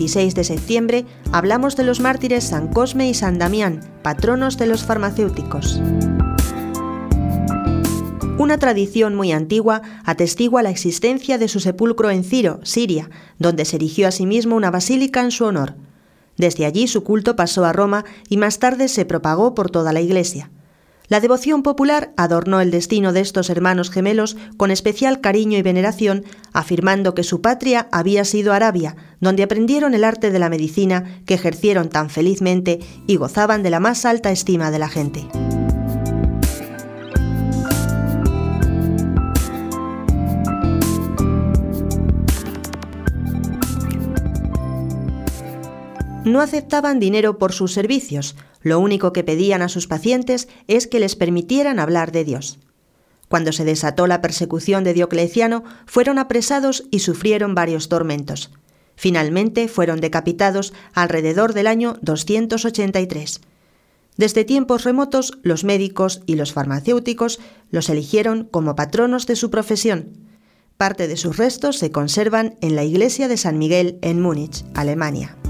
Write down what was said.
16 de septiembre hablamos de los mártires San Cosme y San Damián, patronos de los farmacéuticos. Una tradición muy antigua atestigua la existencia de su sepulcro en Ciro, Siria, donde se erigió asimismo una basílica en su honor. Desde allí su culto pasó a Roma y más tarde se propagó por toda la Iglesia. La devoción popular adornó el destino de estos hermanos gemelos con especial cariño y veneración, afirmando que su patria había sido Arabia, donde aprendieron el arte de la medicina que ejercieron tan felizmente y gozaban de la más alta estima de la gente. No aceptaban dinero por sus servicios, lo único que pedían a sus pacientes es que les permitieran hablar de Dios. Cuando se desató la persecución de Diocleciano, fueron apresados y sufrieron varios tormentos. Finalmente fueron decapitados alrededor del año 283. Desde tiempos remotos, los médicos y los farmacéuticos los eligieron como patronos de su profesión. Parte de sus restos se conservan en la iglesia de San Miguel en Múnich, Alemania.